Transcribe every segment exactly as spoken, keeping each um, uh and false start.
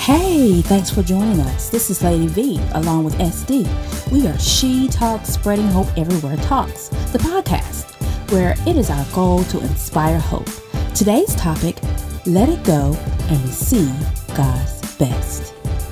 Hey, thanks for joining us. This is Lady V along with S D. We are She Talks Spreading Hope Everywhere Talks, the podcast where it is our goal to inspire hope. Today's topic, let it go and receive God's best.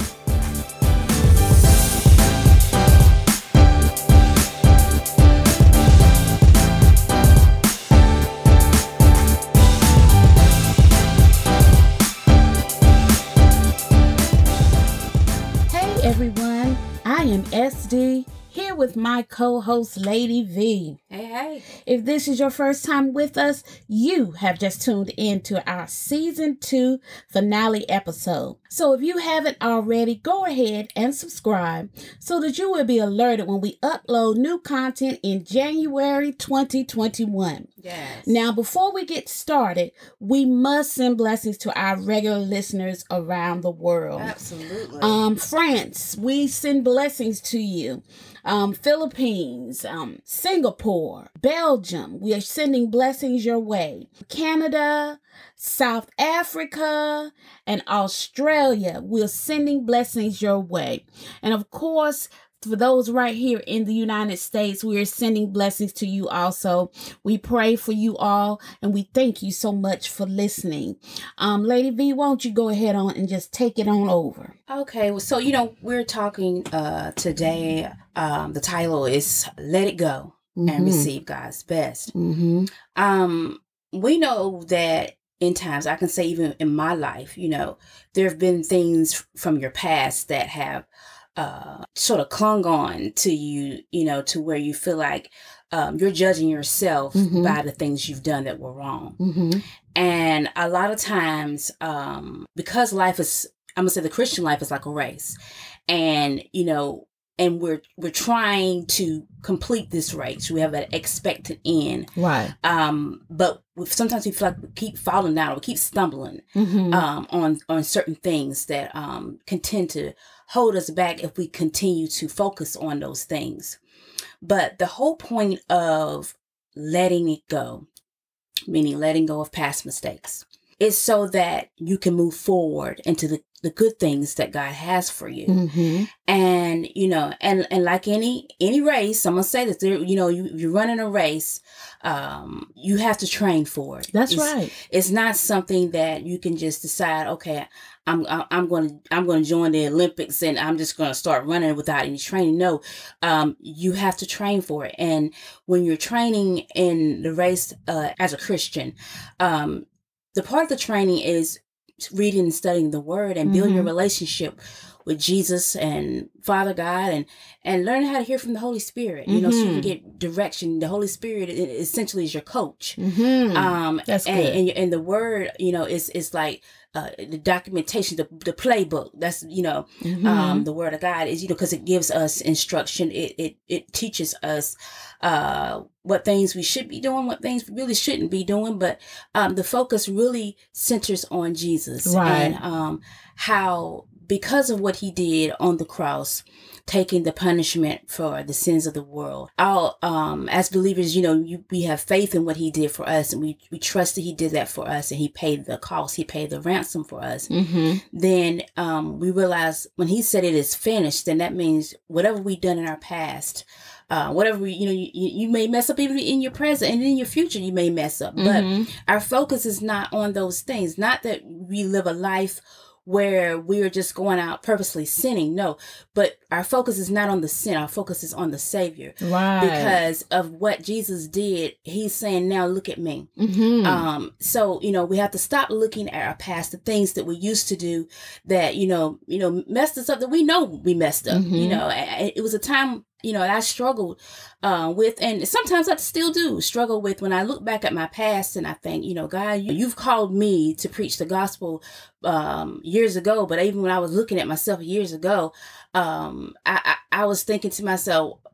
Everyone, I am S D, here with my co-host Lady V. Hey, hey. If this is your first time with us, you have just tuned into our season two finale episode. So if you haven't already, go ahead and subscribe so that you will be alerted when we upload new content in January twenty twenty-one. Yes. Now, before we get started, we must send blessings to our regular listeners around the world. Absolutely. Um, France, we send blessings to you. Um, Philippines, um, Singapore, Belgium, we are sending blessings your way. Canada, South Africa, and Australia, we're sending blessings your way. And of course, for those right here in the United States, we are sending blessings to you also. We pray for you all, and we thank you so much for listening. Um, Lady V, won't you go ahead on and just take it on over? Okay, well, so, you know, we're talking uh, today, um, the title is Let It Go mm-hmm. and Receive God's Best. Mm-hmm. Um, we know that in times, I can say even in my life, you know, there have been things from your past that have Uh, sort of clung on to you, you know, to where you feel like um, you're judging yourself mm-hmm. by the things you've done that were wrong. Mm-hmm. And a lot of times, um, because life is, I'm gonna say the Christian life is like a race, and you know, and we're we're trying to complete this race. We have an expected end, right? Um, but sometimes we feel like we keep falling down, or we keep stumbling mm-hmm. um, on on certain things that um, can tend to hold us back if we continue to focus on those things. But the whole point of letting it go, meaning letting go of past mistakes, is so that you can move forward into the, the good things that God has for you. Mm-hmm. And, you know, and, and like any, any race, I'm going to say that there, you know, you, you're running a race, um, you have to train for it. That's it's, right. It's not something that you can just decide, okay, I'm, I'm going to, I'm going to join the Olympics and I'm just going to start running without any training. No, um, you have to train for it. And when you're training in the race, uh, as a Christian, um, the part of the training is reading and studying the word and building mm-hmm. a relationship with Jesus and Father God, and, and learning how to hear from the Holy Spirit, you mm-hmm. know, so you can get direction. The Holy Spirit essentially is your coach. Mm-hmm. Um, That's and, good. And, and the word, you know, is, is like, uh, the documentation, the, the playbook. That's, you know, mm-hmm. um, the word of God is, you know, because it gives us instruction. It, it, it teaches us, uh, what things we should be doing, what things we really shouldn't be doing. But, um, the focus really centers on Jesus right. and, um, how, because of what he did on the cross, taking the punishment for the sins of the world. Our, um, as believers, you know, you, we have faith in what he did for us, and we, we trust that he did that for us, and he paid the cost, he paid the ransom for us. Mm-hmm. Then um, we realize when he said it is finished, then that means whatever we've done in our past, uh, whatever we, you know, you, you may mess up even in your present, and in your future you may mess up. Mm-hmm. But our focus is not on those things. Not that we live a life where we're just going out purposely sinning. No, but our focus is not on the sin. Our focus is on the Savior. Right. Because of what Jesus did, he's saying, now look at me. Mm-hmm. Um, so, you know, we have to stop looking at our past, the things that we used to do that, you know, you know, messed us up, that we know we messed up. Mm-hmm. You know, it was a time, you know, I struggled uh, with, and sometimes I still do struggle with, when I look back at my past and I think, you know, God, you, you've called me to preach the gospel um, years ago. But even when I was looking at myself years ago, um, I, I, I was thinking to myself,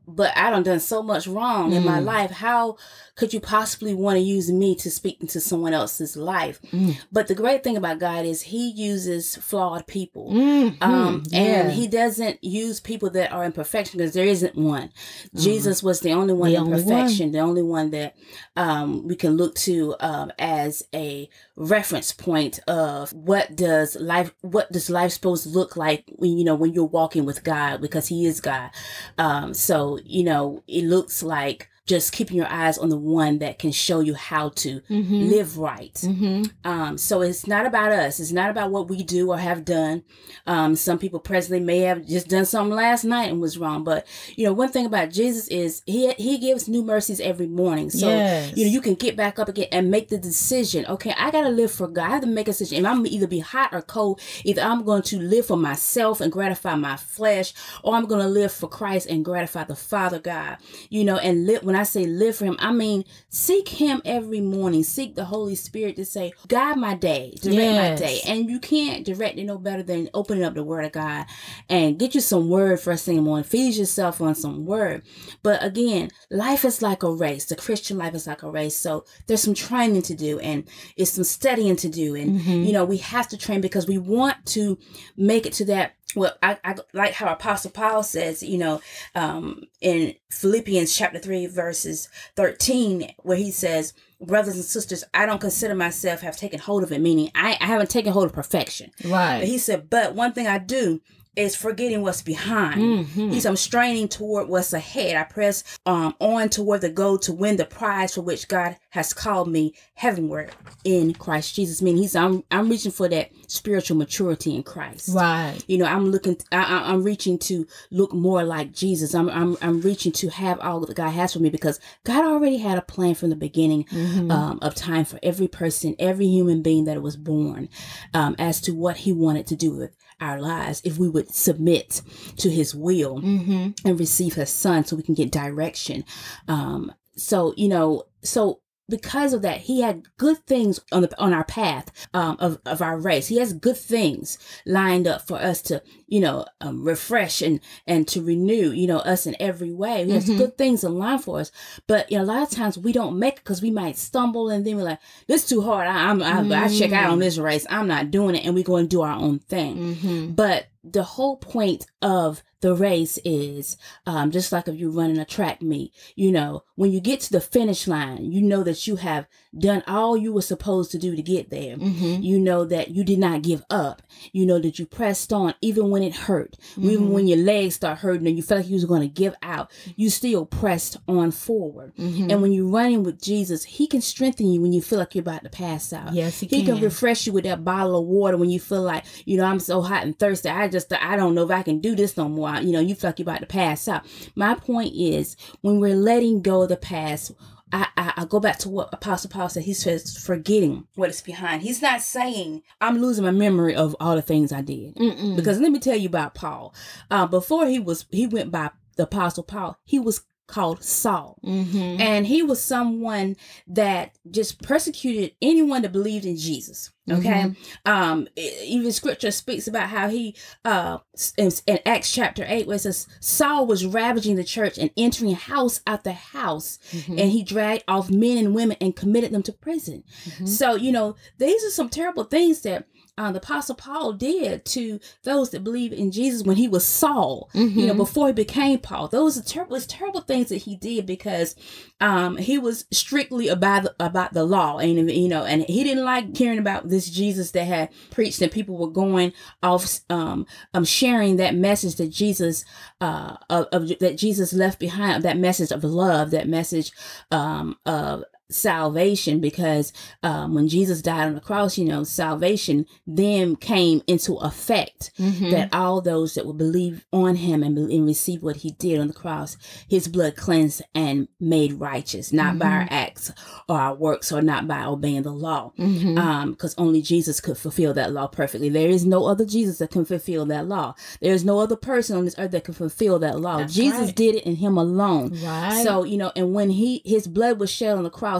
but I done done so much wrong mm. in my life. How could you possibly want to use me to speak into someone else's life? Mm. But the great thing about God is he uses flawed people. Mm-hmm. Um, yeah. And he doesn't use people that are in perfection, because there isn't one. Mm-hmm. Jesus was the only one the in only perfection, one. the only one that um, we can look to um, as a reference point of what does life, what does life supposed to look like when, you know, when you're walking with God, because he is God. Um, so, you know, it looks like just keeping your eyes on the one that can show you how to mm-hmm. live right. Mm-hmm. Um, so it's not about us. It's not about what we do or have done. Um, some people presently may have just done something last night and was wrong. But, you know, one thing about Jesus is he he gives new mercies every morning. So, yes. you know, you can get back up again and make the decision. Okay, I got to live for God. I have to make a decision. And I'm going to either be hot or cold. Either I'm going to live for myself and gratify my flesh, or I'm going to live for Christ and gratify the Father God. You know, and live. When I say live for him, I mean, seek him every morning. Seek the Holy Spirit to say, guide my day, direct yes. my day. And you can't direct it no better than opening up the word of God and get you some word first thing in the morning. Feed yourself on some word. But again, life is like a race. The Christian life is like a race. So there's some training to do, and it's some studying to do. And, mm-hmm. you know, we have to train because we want to make it to that. Well, I, I like how Apostle Paul says, you know, um, in Philippians chapter three, verses thirteen, where he says, brothers and sisters, I don't consider myself have taken hold of it, meaning I, I haven't taken hold of perfection. Right. But he said, but one thing I do is forgetting what's behind. Mm-hmm. He's I'm straining toward what's ahead. I press um, on toward the goal to win the prize for which God has called me heavenward in Christ Jesus. Meaning he's I'm I'm reaching for that spiritual maturity in Christ. Right. You know, I'm looking. I, I'm reaching to look more like Jesus. I'm I'm I'm reaching to have all that God has for me, because God already had a plan from the beginning mm-hmm. um, of time for every person, every human being that was born, um, as to what He wanted to do with our lives if we would submit to his will mm-hmm. and receive his son, so we can get direction. Um, so, you know, so because of that, he had good things on the on our path um, of, of our race. He has good things lined up for us to, you know, um, refresh and, and to renew, you know, us in every way. He has mm-hmm. good things in line for us. But, you know, a lot of times we don't make it because we might stumble, and then we're like, this is too hard. I, I'm, I, mm-hmm. I check out on this race. I'm not doing it. And we go and do our own thing. Mm-hmm. But the whole point of the race is um, just like if you're running a track meet, you know, when you get to the finish line, you know that you have done all you were supposed to do to get there. Mm-hmm. You know that you did not give up. You know that you pressed on even when it hurt. Mm-hmm. Even when your legs start hurting and you felt like you was going to give out, you still pressed on forward. Mm-hmm. And when you're running with Jesus, he can strengthen you when you feel like you're about to pass out. Yes, he, he can. can refresh you with that bottle of water when you feel like, you know, I'm so hot and thirsty. I just, I don't know if I can do this no more. You know, you feel like you're about to pass out. My point is, when we're letting go of the past, I, I, I go back to what Apostle Paul said. He says, forgetting what is behind. He's not saying I'm losing my memory of all the things I did. Mm-mm. Because let me tell you about Paul. Uh, before he was, he went by the Apostle Paul, he was called Saul. Mm-hmm. And he was someone that just persecuted anyone that believed in Jesus. Okay. Mm-hmm. Um, even scripture speaks about how he, uh, in, in Acts chapter eight, where it says Saul was ravaging the church and entering house after house, mm-hmm. and he dragged off men and women and committed them to prison. Mm-hmm. So, you know, these are some terrible things that Uh, the Apostle Paul did to those that believe in Jesus when he was Saul, mm-hmm. you know, before he became Paul. Those are terrible, terrible things that he did, because um, he was strictly about the, about the law, and you know, and he didn't like hearing about this Jesus that had preached, and people were going off, um, um sharing that message that Jesus, uh, of, of that Jesus left behind, that message of love, that message, um, of salvation, because um, when Jesus died on the cross, you know, salvation then came into effect, mm-hmm. that all those that would believe on him and, and receive what he did on the cross, his blood cleansed and made righteous, not mm-hmm. by our acts or our works, or not by obeying the law, mm-hmm. um, because only Jesus could fulfill that law perfectly. There is no other Jesus that can fulfill that law. There is no other person on this earth that can fulfill that law. That's Jesus right. did it, in him alone. Right. So, you know, and when he his blood was shed on the cross,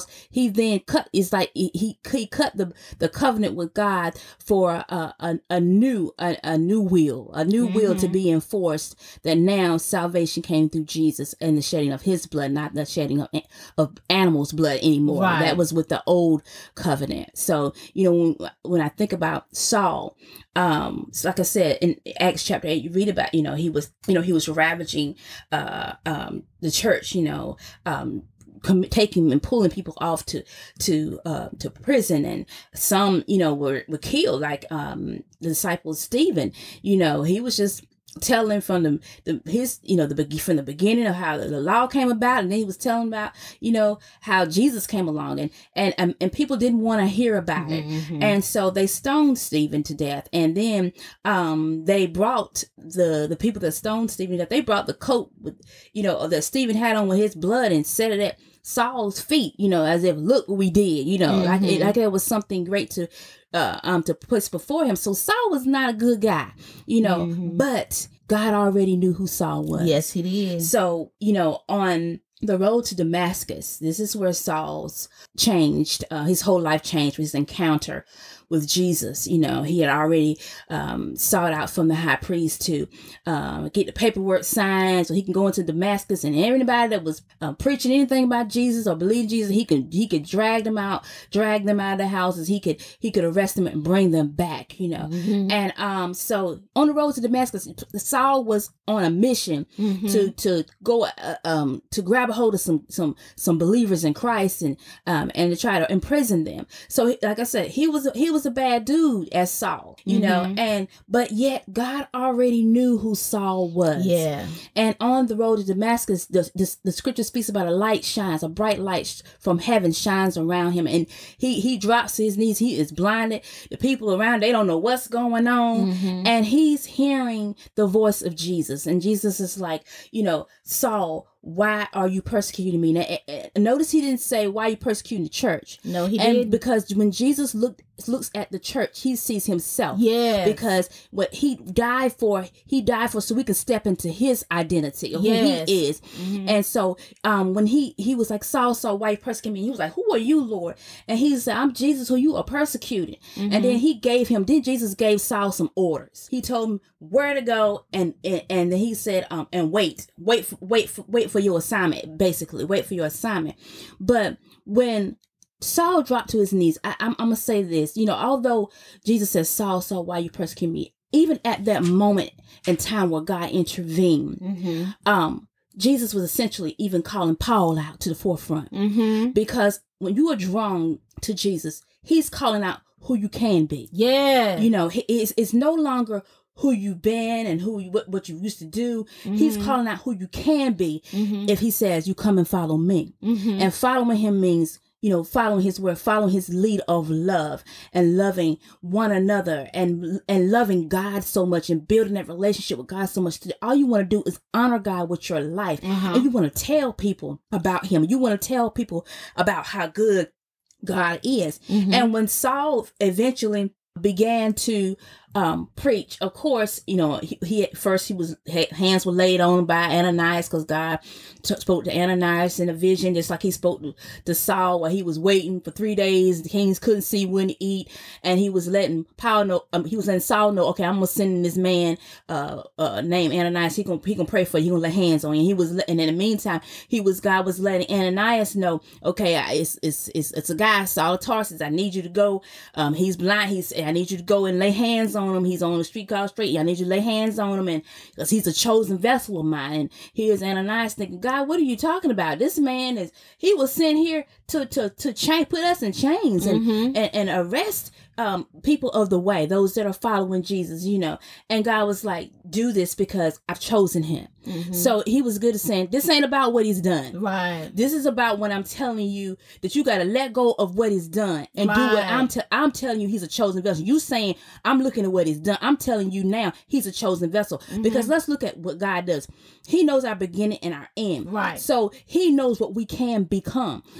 cross, he then cut, it's like he, he, he cut the, the covenant with God for a, a, a new, a, a new will, a new mm-hmm. will to be enforced, that now salvation came through Jesus and the shedding of his blood, not the shedding of, of animals' blood anymore. Right. That was with the old covenant. So, you know, when, when I think about Saul, um, so like I said, in Acts chapter eight, you read about, you know, he was, you know, he was ravaging, uh, um, the church, you know, um, com- taking and pulling people off to, to, uh, to prison. And some, you know, were, were killed, like, um, the disciple Stephen, you know, he was just telling from the, the his you know the from the beginning of how the law came about, and then he was telling about, you know, how Jesus came along, and and and, and people didn't want to hear about mm-hmm. it, and so they stoned Stephen to death. And then um they brought the the people that stoned Stephen to death, they brought the coat with, you know, that Stephen had on with his blood, and set it at Saul's feet, you know, as if, look what we did, you know, mm-hmm. like it, like it was something great to uh um to put before him. So Saul was not a good guy, you know, mm-hmm. but God already knew who Saul was. Yes, he did. So, you know, on the road to Damascus, this is where Saul's changed, uh, his whole life changed with his encounter with Jesus. You know, he had already um, sought out from the high priest to um, get the paperwork signed so he can go into Damascus, and everybody that was uh, preaching anything about Jesus or believing Jesus, he could he could drag them out, drag them out of the houses. He could he could arrest them and bring them back. You know, mm-hmm. and um, so on the road to Damascus, Saul was on a mission mm-hmm. to to go uh, um to grab a hold of some some some believers in Christ, and um and to try to imprison them. So, like I said, he was he was a bad dude as Saul, you mm-hmm. know, and but yet God already knew who Saul was. Yeah. And on the road to Damascus, the, the, the scripture speaks about a light shines, a bright light from heaven shines around him, and he he drops to his knees. He is blinded. The people around, they don't know what's going on, mm-hmm. and he's hearing the voice of Jesus, and Jesus is like, you know, Saul, why are you persecuting me? Now, notice he didn't say, why are you persecuting the church? No, he and did. Because when Jesus looked looks at the church, he sees himself. Yeah. Because what he died for, he died for so we can step into his identity of yes. who he is. Mm-hmm. And so um, when he he was like, Saul, Saul, why you persecuting me? He was like, who are you, Lord? And he said, I'm Jesus who you are persecuting. Mm-hmm. And then he gave him, then Jesus gave Saul some orders. He told him where to go, and and, and then he said, um, and wait, wait, for, wait, for, wait for your assignment, basically, wait for your assignment. But when Saul dropped to his knees, I, I'm, I'm going to say this, you know, although Jesus says, Saul, Saul, why you persecute me? Even at that moment in time where God intervened, mm-hmm. um, Jesus was essentially even calling Paul out to the forefront. Mm-hmm. Because when you are drawn to Jesus, he's calling out who you can be. Yeah. You know, it's, it's no longer who you've been and who you, what, what you used to do. Mm-hmm. He's calling out who you can be mm-hmm. if he says, you come and follow me. Mm-hmm. And following him means, you know, following his word, following his lead of love and loving one another and and loving God so much and building that relationship with God so much. All you want to do is honor God with your life. Uh-huh. And you want to tell people about him. You want to tell people about how good God is. Mm-hmm. And when Saul eventually began to um preach, of course, you know, he, he at first he was hands were laid on by Ananias, because God t- spoke to Ananias in a vision, just like he spoke to, to Saul while he was waiting for three days. The kings couldn't see when to eat, and he was letting Paul know, um, he was letting Saul know, okay, I'm gonna send this man uh uh named Ananias. He gonna he gonna pray for you. He gonna lay hands on you. And he was, and in the meantime, he was God was letting Ananias know, okay, it's it's it's it's a guy, Saul of Tarsus. I need you to go. Um, he's blind. He's I need you to go and lay hands on him. He's on the street called Straight. I need you to lay hands on him, and because he's a chosen vessel of mine. And here's Ananias thinking, God, what are you talking about? This man is, he was sent here to to to chain, put us in chains and mm-hmm. and, and arrest um people of the way, those that are following Jesus, you know. And God was like, do this because I've chosen him. Mm-hmm. So he was good at saying, this ain't about what he's done. Right. This is about when I'm telling you that you got to let go of what he's done and right. do what I'm te- I'm telling you. He's a chosen vessel. You saying I'm looking at what he's done. I'm telling you now he's a chosen vessel. Mm-hmm. Because let's look at what God does. He knows our beginning and our end. Right. So he knows what we can become. He's not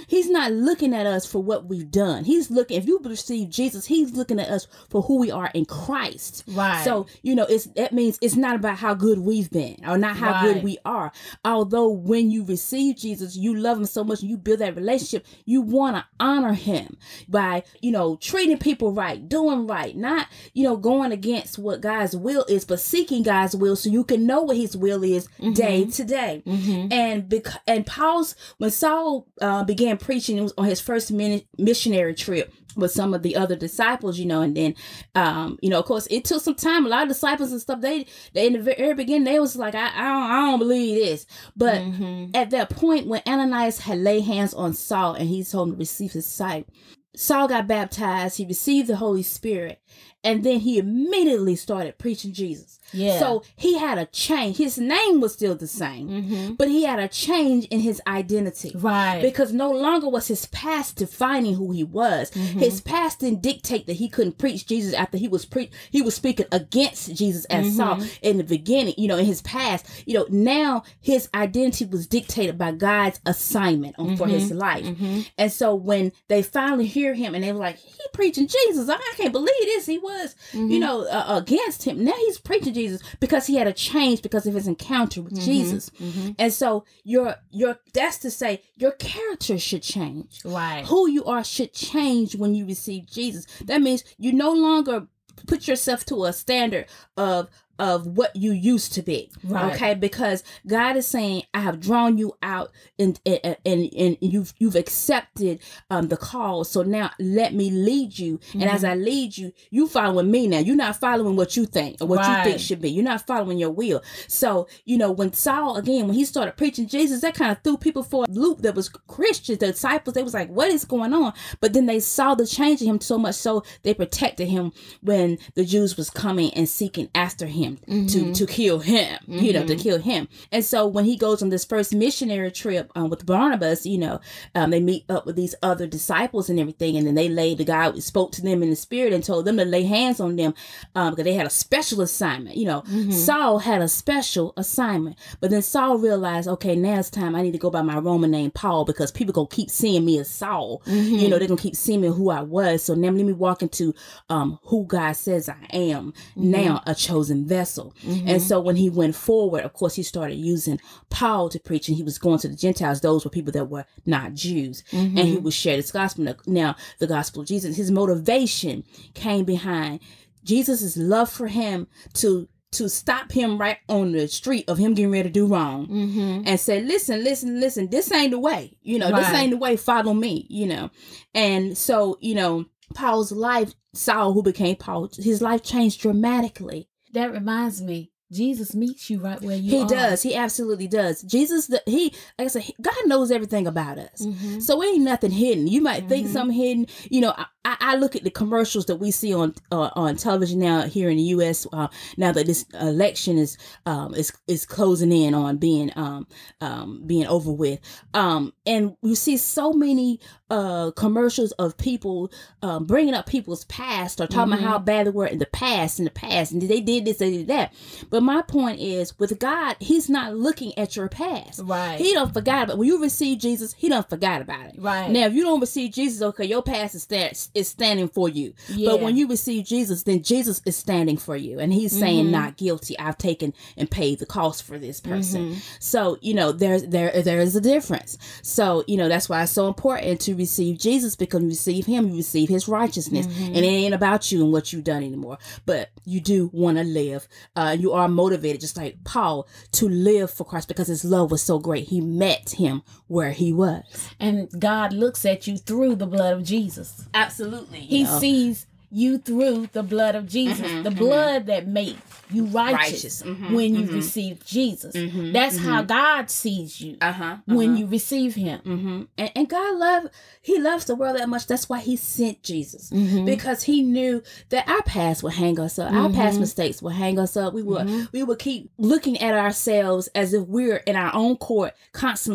not looking at us for what we've done. He's looking, if you receive Jesus, he's looking at us for who we are in Christ. Right. So, you know, it's that means it's not about how good we've been or not how Right. good we are. Although when you receive Jesus, you love him so much and you build that relationship, you want to honor him by, you know, treating people right, doing right, not, you know, going against what God's will is, but seeking God's will so you can know what his will is mm-hmm. day to day. Mm-hmm. And because, and Paul's, when Saul uh, began preaching, it was on his first mini- missionary trip with some of the other disciples, you know, and then, um, you know, of course, it took some time. A lot of disciples and stuff, they, they in the very beginning, they was like, I, I, don't, I don't believe this. But mm-hmm. at that point, when Ananias had laid hands on Saul and he told him to receive his sight, Saul got baptized. He received the Holy Spirit. And then he immediately started preaching Jesus. Yeah. So he had a change. His name was still the same, mm-hmm. but he had a change in his identity. Right. Because no longer was his past defining who he was. Mm-hmm. His past didn't dictate that he couldn't preach Jesus after he was pre- he was speaking against Jesus as mm-hmm. Saul in the beginning, you know, in his past. You know, now his identity was dictated by God's assignment on, mm-hmm. for his life. Mm-hmm. And so when they finally hear him and they were like, he preaching Jesus. I can't believe this. He was, mm-hmm. you know, uh, against him. Now he's preaching Jesus because he had a change because of his encounter with mm-hmm. Jesus. Mm-hmm. And so your your that's to say your character should change. Right. Who you are should change when you receive Jesus. That means you no longer put yourself to a standard of of what you used to be. Right. Okay. Because God is saying, I have drawn you out and, and, and, and you've, you've accepted um, the call. So now let me lead you. Mm-hmm. And as I lead you, you following me now. You're not following what you think or what right. you think should be. You're not following your will. So, you know, when Saul, again, when he started preaching Jesus, that kind of threw people for a loop that was Christians, the disciples. They was like, what is going on? But then they saw the change in him so much so they protected him when the Jews was coming and seeking after him. Mm-hmm. to to kill him, mm-hmm. you know, to kill him. And so when he goes on this first missionary trip um, with Barnabas, you know, um, they meet up with these other disciples and everything. And then they laid, the guy spoke to them in the spirit and told them to lay hands on them um, because they had a special assignment. You know, mm-hmm. Saul had a special assignment. But then Saul realized, okay, now it's time I need to go by my Roman name, Paul, because people going to keep seeing me as Saul. Mm-hmm. You know, they're going to keep seeing me who I was. So now let me walk into um, who God says I am, mm-hmm. now a chosen vessel. Mm-hmm. And so when he went forward, of course, he started using Paul to preach, and he was going to the Gentiles. Those were people that were not Jews. Mm-hmm. And he would share this gospel. Now, the gospel of Jesus, his motivation came behind Jesus' love for him to to stop him right on the street of him getting ready to do wrong mm-hmm. and say, listen, listen, listen, this ain't the way, you know, right. this ain't the way, follow me, you know. And so, you know, Paul's life, Saul, who became Paul, his life changed dramatically. That reminds me, Jesus meets you right where you he are. He does. He absolutely does. Jesus, the, he, like I said, he, God knows everything about us. Mm-hmm. So ain't nothing hidden. You might mm-hmm. think something hidden. You know, I, I look at the commercials that we see on uh, on television now here in the U S Uh, now that this election is um is is closing in on being um um being over with. Um, and we see so many uh commercials of people um bringing up people's past or talking mm-hmm. about how bad they were in the past, in the past, and they did this, they did that. But my point is, with God, He's not looking at your past. Right. He don't forget about it. When you receive Jesus, He don't forget about it. Right. Now, if you don't receive Jesus, okay, your past is there. Is standing for you. Yeah. But when you receive Jesus, then Jesus is standing for you. And he's saying, mm-hmm. not guilty. I've taken and paid the cost for this person. Mm-hmm. So, you know, there's there there is a difference. So, you know, that's why it's so important to receive Jesus, because you receive him, you receive his righteousness. Mm-hmm. And it ain't about you and what you've done anymore. But you do want to live. Uh, you are motivated, just like Paul, to live for Christ because his love was so great. He met him where he was. And God looks at you through the blood of Jesus. Absolutely. He know. sees you through the blood of Jesus, mm-hmm, the mm-hmm. blood that made you righteous, righteous. Mm-hmm, when you mm-hmm. receive Jesus. Mm-hmm, That's mm-hmm. how God sees you uh-huh, uh-huh. when you receive him. Mm-hmm. And, and God love, he loves the world that much. That's why he sent Jesus, mm-hmm. because he knew that our past would hang us up. Mm-hmm. Our past mistakes will hang us up. We would, mm-hmm. we would keep looking at ourselves as if we're in our own court, constantly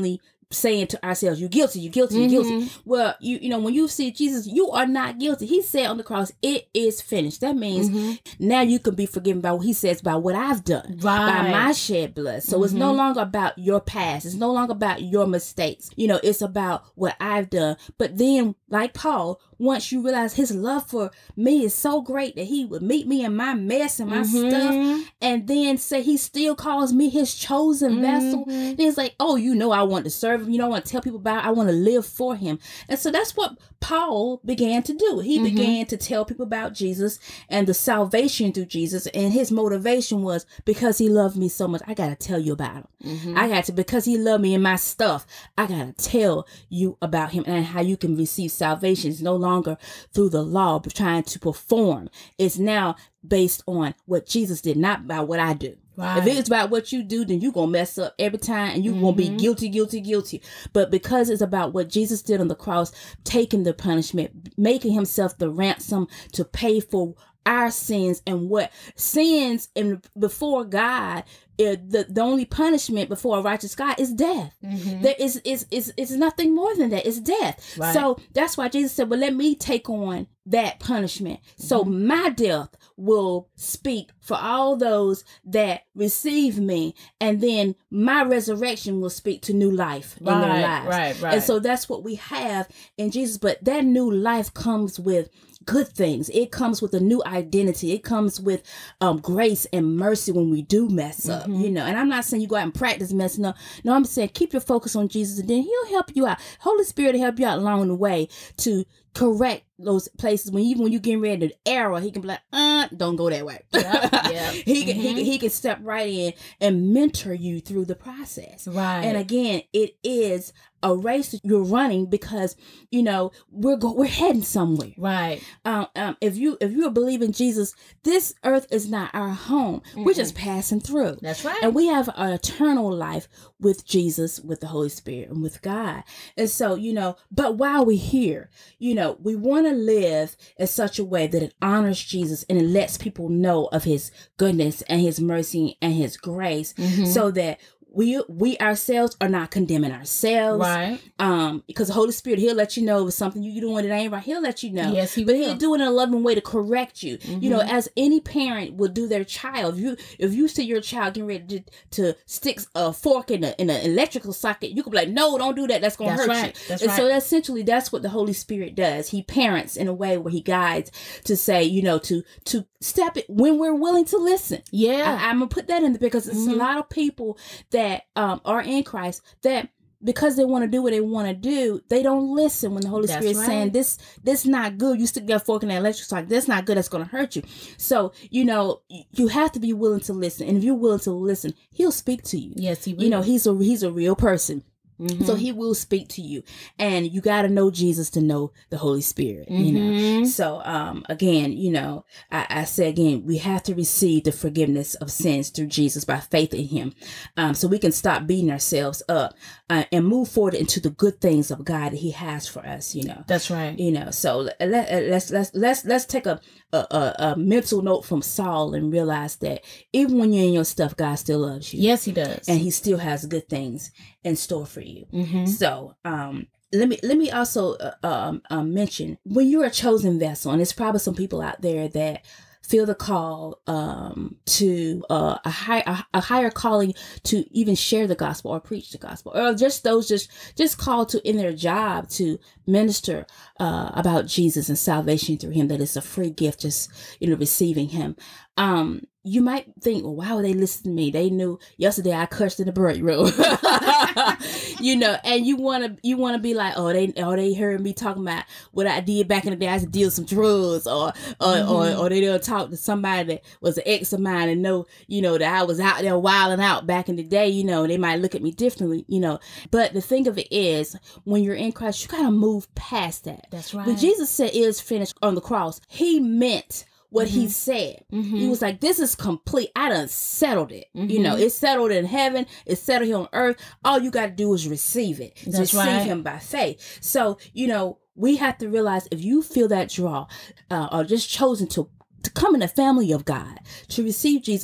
saying to ourselves, you're guilty, you're guilty, you're Mm-hmm. guilty. Well, you you know, when you see Jesus, you are not guilty. He said on the cross, it is finished. That means Mm-hmm. now you can be forgiven by what he says, by what I've done, Right. by my shed blood. So it's no Mhm. longer about your past. It's no longer about your mistakes. You know, it's about what I've done. But then, like Paul, once you realize his love for me is so great that he would meet me in my mess and my Mhm. stuff, and then say he still calls me his chosen vessel, Mhm. then it's like, oh, you know, I want to serve him. You know, I want to tell people about it. I want to live for him. And so that's what Paul began to do. He Mhm. began to tell people about Jesus and the salvation through Jesus. And his motivation was, because he loved me so much, I got to tell you about him. Mhm. I got to, because he loved me and my stuff, I got to tell you about him and how you can receive salvation. It's no longer through the law, but trying to perform. It's now based on what Jesus did, not by what I do. Right. If it's about what you do, then you're going to mess up every time and you're going to be Mhm. guilty, guilty, guilty. But because it's about what Jesus did on the cross, taking the punishment, making himself the ransom to pay for our sins, and what sins and before God, uh, the, the only punishment before a righteous God is death. Mhm. There is is is is nothing more than that. It's death. Right. So that's why Jesus said, well, let me take on that punishment. So my death will speak for all those that receive me. And then my resurrection will speak to new life in their Right, lives. right, right. And so that's what we have in Jesus. But that new life comes with good things. It comes with a new identity. It comes with um, grace and mercy when we do mess up, Mhm. you know. And I'm not saying you go out and practice messing up. No, I'm saying keep your focus on Jesus, and then he'll help you out. Holy Spirit will help you out along the way to correct those places. When even when you're getting ready to error, he can be like, uh, don't go that way. Yep, yep. he can he Mhm. can he can step right in and mentor you through the process. Right. And again, it is a race that you're running because, you know, we're go- we're heading somewhere. Right. Um, um, if you if you believe in Jesus, this earth is not our home. We're just passing through. That's right. And we have an eternal life with Jesus, with the Holy Spirit, and with God. And so, you know, but while we're here, you know, we want to live in such a way that it honors Jesus and it lets people know of his goodness and his mercy and his grace, Mhm. so that we we ourselves are not condemning ourselves. Right. Um, because the Holy Spirit, he'll let you know if it's something you're doing that ain't right. He'll let you know. Yes, he But will. he'll do it in a loving way to correct you. You know, Mhm. as any parent would do their child. If you if you see your child getting ready to, to stick a fork in a in an electrical socket, you could be like, no, don't do that. That's gonna That's hurt right. you. That's and right. so essentially that's what the Holy Spirit does. He parents in a way where he guides to say, you know, to to step it when we're willing to listen. Yeah. I, I'm gonna put that in there because it's Mhm. a lot of people that um, are in Christ that because they want to do what they want to do, they don't listen when the Holy That's Spirit is saying right. this this not good. You stick that fork in that electric socket. That's not good. That's gonna hurt you. So you know y- you have to be willing to listen, and if you're willing to listen, He'll speak to you. Yes, he will. You know he's a he's a real person. Mhm. So he will speak to you, and you got to know Jesus to know the Holy Spirit. You know, Mhm. so um, again, you know, I, I say again, we have to receive the forgiveness of sins through Jesus by faith in Him, um, so we can stop beating ourselves up uh, and move forward into the good things of God that He has for us. You know, That's right. you know. So let, let, let's let's let's let's take a, a a a mental note from Saul and realize that even when you're in your stuff, God still loves you. Yes, he does. And He still has good things in store for you. Mhm. So, um, let me let me also uh, um, um, mention when you're a chosen vessel, and there's probably some people out there that feel the call um, to uh, a high a, a higher calling to even share the gospel or preach the gospel, or just those just just called to in their job to minister uh, about Jesus and salvation through Him. That it's a free gift, just you know receiving Him. Um, you might think, well, why would they listen to me? They knew yesterday I cursed in the break room, you know, and you want to, you want to be like, oh, they, oh, they heard me talking about what I did back in the day. I used to deal with some drugs, or, or, Mhm. or, or they done talk to somebody that was an ex of mine and know, you know, that I was out there wilding out back in the day, you know, they might look at me differently, you know, but the thing of it is when you're in Christ, you got to move past that. That's right. When Jesus said it is finished on the cross, He meant what He Mhm. said. Mhm. He was like, this is complete. I done settled it. You know, Mhm. it's settled in heaven. It's settled here on earth. All you got to do is receive it. That's receive right. Him by faith. So, you know, we have to realize if you feel that draw uh, or just chosen to to come in the family of God, to receive Jesus,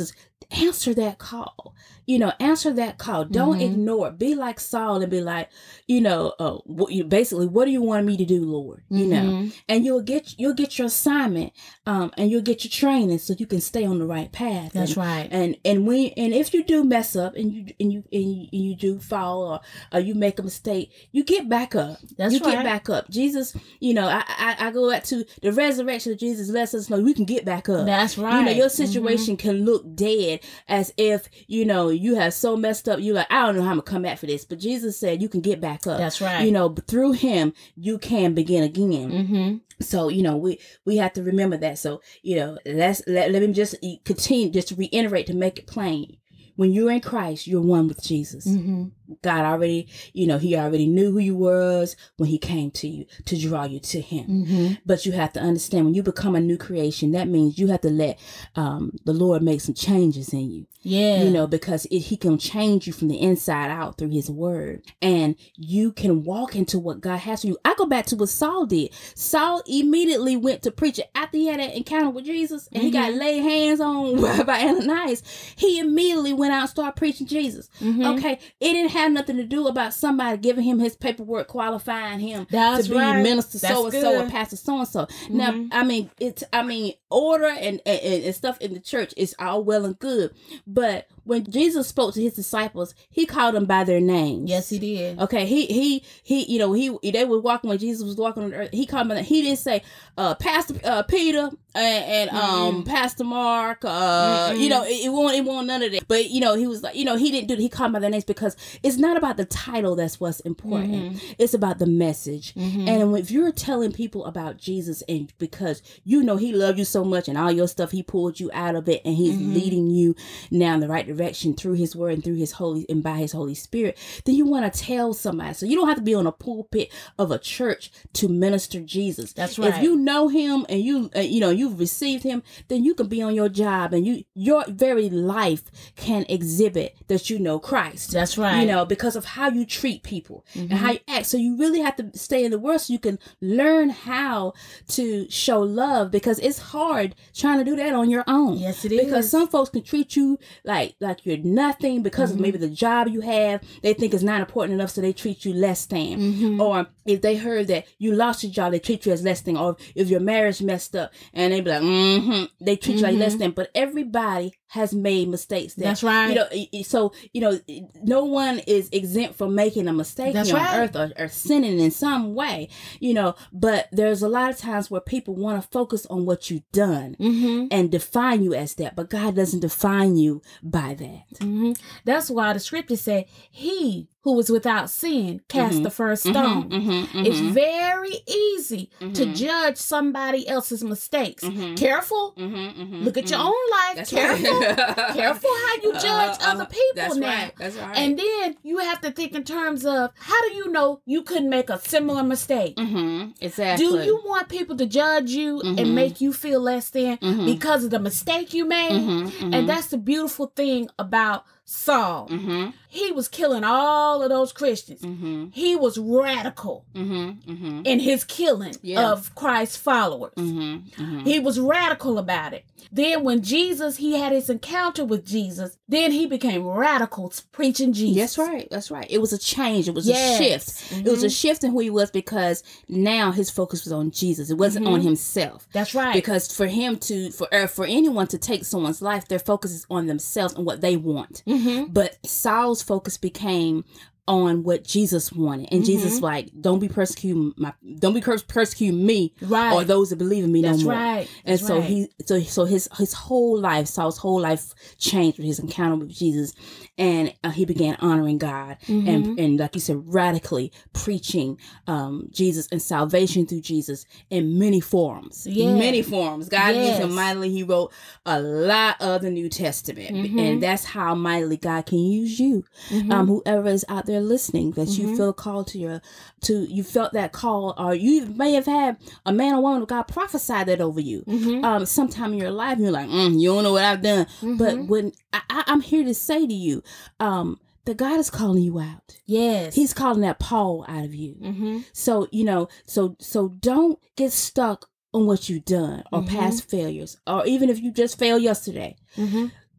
answer that call. You know, answer that call. Don't Mhm. ignore it. Be like Saul and be like, you know, uh, what you basically, what do you want me to do, Lord? You know, Mhm. and you'll get you'll get your assignment, um, and you'll get your training so you can stay on the right path. That's and, right. And and when and if you do mess up and you and you and you, and you do fall or, or you make a mistake, you get back up. That's you right. get back up. Jesus, you know, I, I I go back to the resurrection of Jesus. Lets us know we can get back up. That's right. You know, your situation mm-hmm. can look dead, as if you know you have so messed up. You like, I don't know how I'm gonna come back for this, but Jesus said you can get back up. That's right. You know, but through Him you can begin again. Mm-hmm. So, you know, we, we have to remember that. So, you know, let's, let, let me just continue, just to reiterate, to make it plain. When you're in Christ, you're one with Jesus. Mm-hmm. God already, you know, He already knew who you was when He came to you to draw you to Him. Mm-hmm. But you have to understand, when you become a new creation, that means you have to let um, the Lord make some changes in you. Yeah. You know, because it, He can change you from the inside out through His word. And you can walk into what God has for you. I go back to what Saul did. Saul immediately went to preach it after he had that encounter with Jesus and mm-hmm. he got laid hands on by Ananias. He immediately went out and started preaching Jesus. Mm-hmm. Okay. It didn't have nothing to do about somebody giving him his paperwork qualifying him That's to be right. minister That's so and so or pastor so and so. Now, I mean, it's I mean, order and, and and stuff in the church is all well and good, but when Jesus spoke to His disciples, He called them by their names. Yes, He did. Okay, he he he. You know, he they were walking when Jesus was walking on the earth. He called them. He didn't say, uh, Pastor uh, Peter and, and um mm-hmm. Pastor Mark. Uh, mm-hmm. you know, it, it won't it won't none of that. But you know, he was like, you know, he didn't do. He called them by their names because it's not about the title that's what's important. Mm-hmm. It's about the message. Mm-hmm. And if you're telling people about Jesus, and because you know He loved you so much and all your stuff, He pulled you out of it, and He's mm-hmm. leading you now in the right direction through His word and through His holy and by His Holy Spirit, then you want to tell somebody. So you don't have to be on a pulpit of a church to minister Jesus. That's right. If you know Him and you uh, you know you've received Him, then you can be on your job and you your very life can exhibit that you know Christ. That's right. You know, because of how you treat people mm-hmm. and how you act. So you really have to stay in the word so you can learn how to show love, because it's hard trying to do that on your own. Yes, it is. Because some folks can treat you like like you're nothing because mm-hmm. of maybe the job you have. They think it's not important enough, so they treat you less than. Mm-hmm. Or if they heard that you lost your job, they treat you as less than. Or if your marriage messed up, and they be like, mm-hmm, they treat mm-hmm. you like less than. But everybody has made mistakes. That, That's right. You know, so you know, no one is exempt from making a mistake That's here right. on earth, or, or sinning in some way. You know, but there's a lot of times where people want to focus on what you've done mm-hmm. and define you as that, but God doesn't define you by that. Mm-hmm. That's why the scripture said, He who was without sin cast mm-hmm. the first stone. Mm-hmm, mm-hmm, it's mm-hmm. very easy mm-hmm. to judge somebody else's mistakes. Mm-hmm. Careful. Mm-hmm, mm-hmm, Look at mm-hmm. your own life. That's Careful. Right. Careful how you judge uh, uh, other people that's now. Right. That's right. And then you have to think in terms of, how do you know you couldn't make a similar mistake? Mm-hmm. Exactly. Do you want people to judge you mm-hmm. and make you feel less than mm-hmm. because of the mistake you made? Mm-hmm, mm-hmm. And that's the beautiful thing about Saul. Mm-hmm. He was killing all of those Christians. Mm-hmm. He was radical mm-hmm. Mm-hmm. in his killing yeah. of Christ's followers. Mm-hmm. Mm-hmm. He was radical about it. Then when Jesus, he had his encounter with Jesus, then he became radical preaching Jesus. That's right. That's right. It was a change. It was yes. a shift. Mm-hmm. It was a shift in who he was, because now his focus was on Jesus. It wasn't mm-hmm. on himself. That's right. Because for him to, for uh, for anyone to take someone's life, their focus is on themselves and what they want. Mm-hmm. But Saul's focus became on what Jesus wanted, and mm-hmm. Jesus like, don't be persecuting my, don't be persecuting me, right, or those that believe in me That's no more. Right. And That's so right. he, so so his his whole life, Saul's whole life changed with his encounter with Jesus, and uh, he began honoring God, mm-hmm. and and like you said, radically preaching um, Jesus and salvation through Jesus in many forms, yes. many forms. God yes. used him mightily. He wrote a lot of the New Testament, mm-hmm. and that's how mightily God can use you. Mm-hmm. Um, whoever is out there listening, that mm-hmm. you feel called to your to you felt that call, or you may have had a man or woman of God prophesy that over you mm-hmm. um sometime in your life, and you're like, mm, you don't know what I've done. Mm-hmm. But when I, I, I'm here to say to you, um that God is calling you out. Yes. He's calling that Paul out of you. Mm-hmm. So, you know, so so don't get stuck on what you've done, or mm-hmm. past failures, or even if you just failed yesterday. Mm-hmm.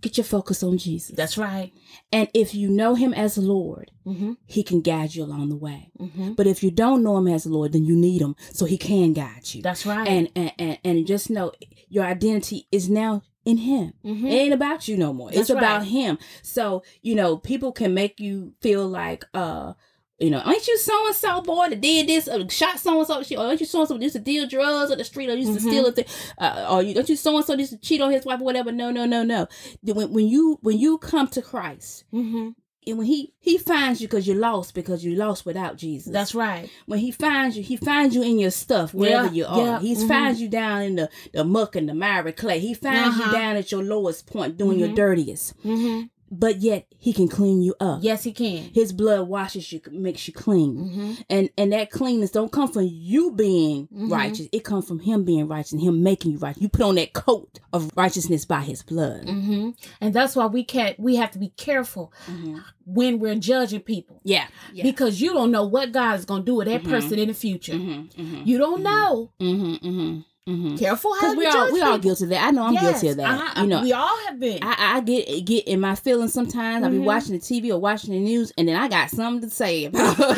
Get your focus on Jesus. That's right. And if you know him as Lord, Mm-hmm. he can guide you along the way. Mm-hmm. But if you don't know him as Lord, then you need him so he can guide you. That's right. And and, and, and just know your identity is now in him. Mm-hmm. It ain't about you no more. That's it's about right. him. So, you know, people can make you feel like, uh, you know, ain't you so and so boy that did this, or shot so and so, or ain't you so and so that used to deal drugs on the street, or used Mm-hmm. to steal a thing, uh, or you don't you so and so used to cheat on his wife or whatever? No, no, no, no. When when you when you come to Christ, Mm-hmm. and when he he finds you because you're lost, because you're lost without Jesus. That's right. When he finds you, he finds you in your stuff wherever Yeah, you are. yeah, He mhm. finds you down in the, the muck and the miry clay. He finds Uh-huh. you down at your lowest point, doing your Mhm. dirtiest. Mm-hmm. But yet he can clean you up. Yes, he can. His blood washes you, makes you clean. Mm-hmm. And and that cleanness don't come from you being Mhm. righteous. It comes from him being righteous and him making you righteous. You put on that coat of righteousness by his blood. Mm-hmm. And that's why we can't. We have to be careful Mm-hmm. when we're judging people, Yeah. yeah. because you don't know what God is going to do with that Mhm. person in the future. Mm-hmm. Mm-hmm. You don't know. Mm-hmm. Mm-hmm. Mm-hmm. Careful how Because you we judge all we all people. guilty of that. I know I'm Yes, guilty of that. uh-huh. You know, we all have been. I, I get get in my feelings sometimes. I be Mhm. watching the T V or watching the news, and then I got something to say.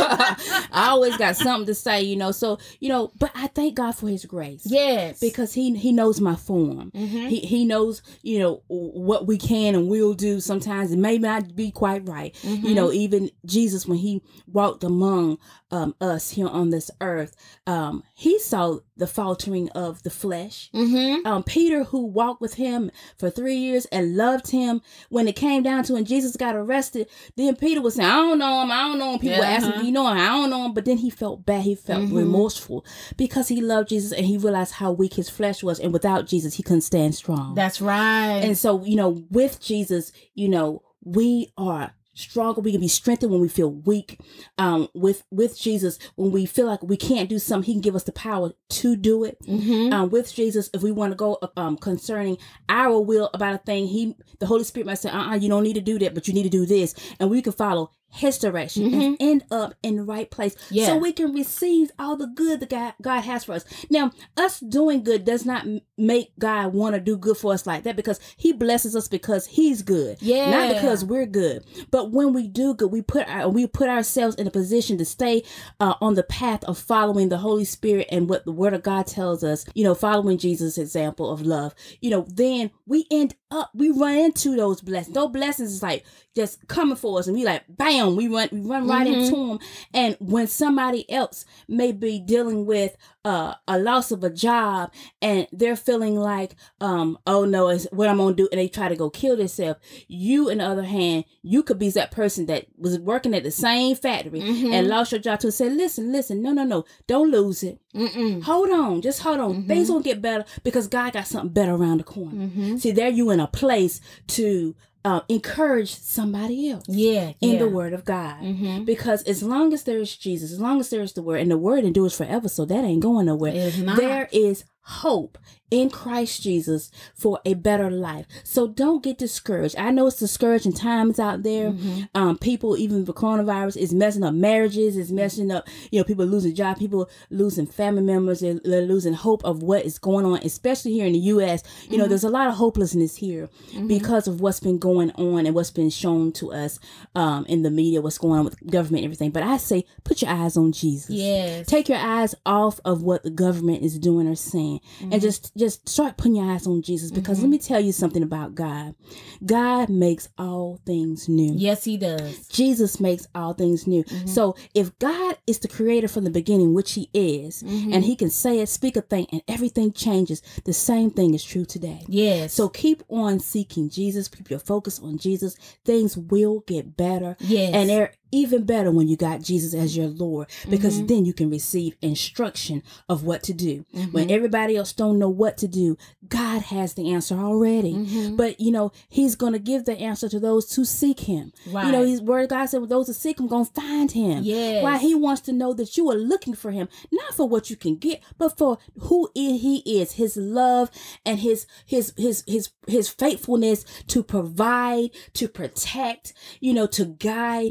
I always got something to say, you know. So you know, but I thank God for His grace. yes, Because He He knows my form. Mhm. He He knows, you know, what we can and will do. Sometimes it may not be quite right. Mhm. You know, even Jesus, when He walked among um, us here on this earth, um, He saw the faltering of the flesh. Mm-hmm. Um, Peter, who walked with him for three years and loved him, when it came down to when Jesus got arrested, then Peter was saying, I don't know him, I don't know him. People were asking, Uh-huh. do you know him? I don't know him. But then he felt bad. He felt Mhm. remorseful because he loved Jesus and he realized how weak his flesh was. And without Jesus, he couldn't stand strong. That's right. And so, you know, with Jesus, you know, we are stronger. We can be strengthened when we feel weak. Um, with with Jesus, when we feel like we can't do something, He can give us the power to do it. mm-hmm. Um, with Jesus, if we want to go um concerning our will about a thing, He, the Holy Spirit might say, "Uh, uh you don't need to do that, but you need to do this," and we can follow His direction Mhm. and end up in the right place, Yeah. so we can receive all the good that God, God has for us. Now, us doing good does not m- make God want to do good for us like that, because He blesses us because He's good, Yeah. not because we're good. But when we do good, we put our, we put ourselves in a position to stay uh, on the path of following the Holy Spirit and what the Word of God tells us. You know, following Jesus' example of love. You know, then we end up, we run into those blessings. Those blessings is like just coming for us, and we like, bam, we run, we run right Mhm. into them. And when somebody else may be dealing with uh, a loss of a job, and they're feeling like, um, oh no, it's what I'm gonna do, and they try to go kill themselves. You, on the other hand, you could be that person that was working at the same factory Mhm. and lost your job to say, listen, listen, no, no, no, don't lose it. Mm-mm. Hold on, just hold on. Mhm. Things will get better because God got something better around the corner. Mm-hmm. See, there you in a place to uh, encourage somebody else Yeah. in yeah. the Word of God. Mm-hmm. Because as long as there is Jesus, as long as there is the Word, and the Word endures forever, so that ain't going nowhere. It is not. There is hope in Christ Jesus for a better life. So don't get discouraged. I know it's discouraging times out there. Mm-hmm. Um, people, even the coronavirus, is messing up marriages, is messing up, you know, people losing jobs, people losing family members, they're, they're losing hope of what is going on, especially here in the U S. You know, Mhm. there's a lot of hopelessness here Mhm. because of what's been going on and what's been shown to us um, in the media, what's going on with government and everything. But I say, put your eyes on Jesus. Yes. Take your eyes off of what the government is doing or saying, Mhm. and just just start putting your eyes on Jesus. Because Mhm. let me tell you something about God. God makes all things new. Yes, He does. Jesus makes all things new. Mhm. So if God is the creator from the beginning, which He is, Mhm. and He can say it, speak a thing, and everything changes, the same thing is true today. Yes. So keep on seeking Jesus. Keep your focus on Jesus. Things will get better. yes. And they're even better when you got Jesus as your Lord, because Mhm. then you can receive instruction of what to do. Mhm. When everybody else don't know what to do, God has the answer already. Mhm. But, you know, He's going to give the answer to those who seek Him. Right. You know, His word, God said, well, those who seek Him going to find Him. Yes. Why? He wants to know that you are looking for Him, not for what you can get, but for who He is, His love and His, His, His, His, His faithfulness to provide, to protect, you know, to guide, Mhm. you know,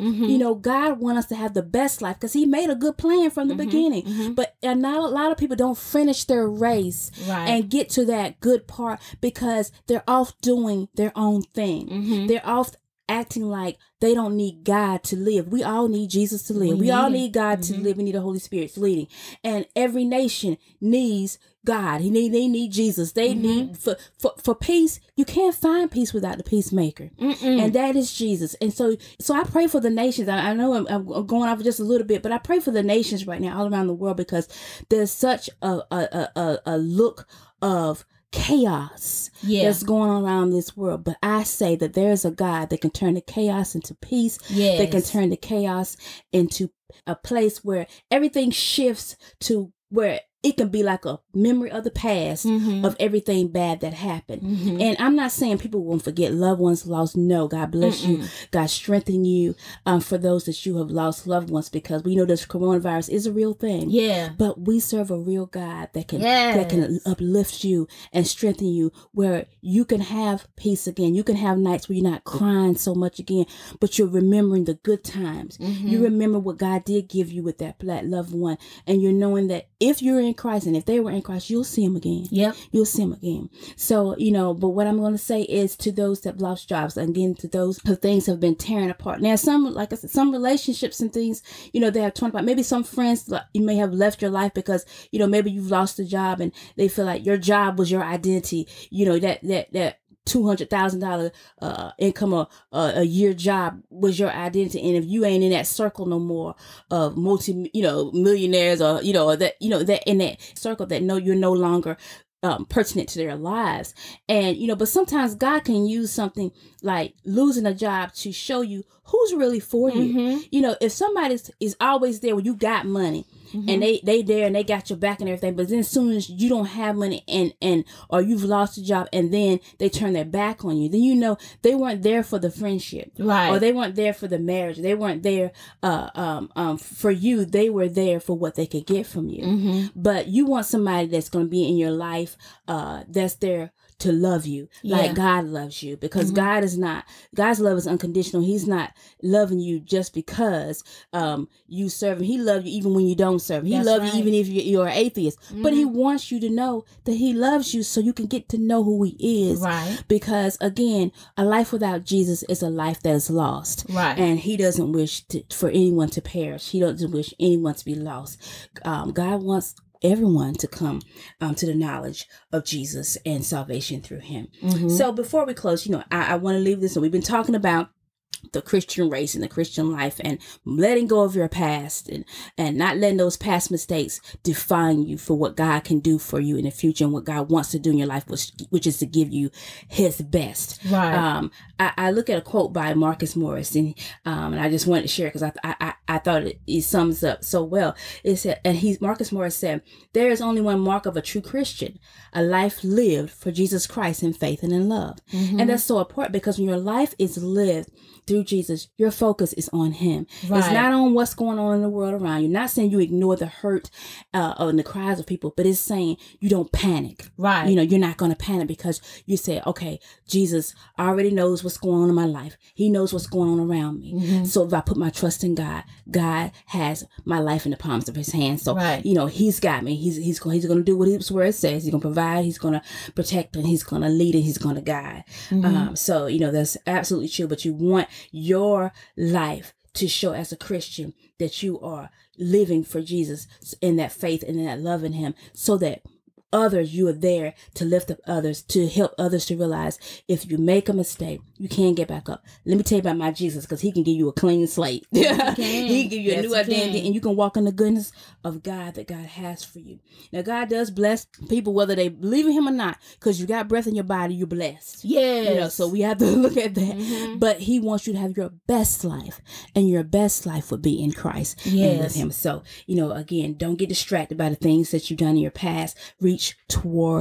know, God wants us to have the best life because he made a good plan from the mm-hmm, beginning. Mm-hmm. But and not a lot of people don't finish their race right. and get to that good part because they're off doing their own thing. Mm-hmm. They're off acting like they don't need God to live. We all need Jesus to live. We, we all need God mm-hmm. to live. We need the Holy Spirit's leading. And every nation needs God. He need, they need Jesus. They mm-hmm. need for, for for peace. You can't find peace without the peacemaker, Mm-mm. and that is Jesus. And so, so I pray for the nations. I, I know I'm, I'm going off just a little bit, but I pray for the nations right now, all around the world, because there's such a a a, a look of chaos yeah. that's going on around this world. But I say that there is a God that can turn the chaos into peace. Yes. That can turn the chaos into a place where everything shifts to where it can be like a memory of the past mm-hmm. of everything bad that happened. Mm-hmm. And I'm not saying people won't forget loved ones lost. No, God bless Mm-mm. you. God strengthen you um, for those that you have lost loved ones, because we know this coronavirus is a real thing. Yeah. But we serve a real God that can yes. that can uplift you and strengthen you, where you can have peace again. You can have nights where you're not crying so much again, but you're remembering the good times. Mm-hmm. You remember what God did give you with that, that loved one. And you're knowing that if you're in Christ, and if they were in Christ, you'll see him again. Yep. You'll see him again. So, you know, but what I'm going to say is to those that lost jobs, again, to those who things have been tearing apart. Now, some, like I said, some relationships and things, you know, they have torn apart. Maybe some friends, you may have left your life because, you know, maybe you've lost a job and they feel like your job was your identity. You know, that, that, that, two hundred thousand dollars uh, income a, a, a year job was your identity. And if you ain't in that circle no more of multi, you know, millionaires or, you know, that, you know, that in that circle that no, you're no longer um, pertinent to their lives. And, you know, but sometimes God can use something like losing a job to show you who's really for you. Mm-hmm. You know, if somebody is always there when you got money, mm-hmm. and they they there and they got your back and everything, but then as soon as you don't have money and and or you've lost a job and then they turn their back on you, then you know they weren't there for the friendship, right? Or they weren't there for the marriage. They weren't there uh um um for you. They were there for what they could get from you. Mm-hmm. But you want somebody that's going to be in your life uh that's there to love you yeah. like God loves you, because mm-hmm. God is not, God's love is unconditional. He's not loving you just because um you serve him. He loves you even when you don't serve him. He That's loves right. you even if you're, you're an atheist. Mm-hmm. But he wants you to know that he loves you so you can get to know who he is. Right. Because again, a life without Jesus is a life that is lost. Right. And he doesn't wish to, for anyone to perish. He doesn't wish anyone to be lost. Um, God wants everyone to come um, to the knowledge of Jesus and salvation through him. Mm-hmm. So before we close, you know, I, I want to leave this. And we've been talking about the Christian race and the Christian life and letting go of your past and, and not letting those past mistakes define you for what God can do for you in the future and what God wants to do in your life, which, which is to give you his best. Right. Um, I, I look at a quote by Marcus Morris, and um, and I just wanted to share because I, I I thought it, it sums up so well. It said, and he's Marcus Morris said, "There is only one mark of a true Christian: a life lived for Jesus Christ in faith and in love." Mm-hmm. And that's so important, because when your life is lived through Jesus, your focus is on him. Right. It's not on what's going on in the world around you. Not saying you ignore the hurt uh, and the cries of people, but it's saying you don't panic. Right. You know, you're not going to panic because you say, okay, Jesus already knows what's going on in my life. He knows what's going on around me. Mm-hmm. So if I put my trust in God, God has my life in the palms of his hands. So, right. you know, he's got me. He's he's going he's going to do what his word says. He's going to provide. He's going to protect, and he's going to lead, and he's going to guide. Mm-hmm. Um, so, you know, that's absolutely true. But you want your life to show as a Christian that you are living for Jesus in that faith and in that love in him, so that others, you are there to lift up others, to help others to realize if you make a mistake, you can get back up. Let me tell you about my Jesus, because he can give you a clean slate. Yes, he, he can give you yes, a new identity, and you can walk in the goodness of God that God has for you. Now, God does bless people whether they believe in him or not, because you got breath in your body, you're blessed. Yes. You know, so we have to look at that. Mm-hmm. But he wants you to have your best life, and your best life would be in Christ yes. and with him. So, you know, again, don't get distracted by the things that you've done in your past. Reach toward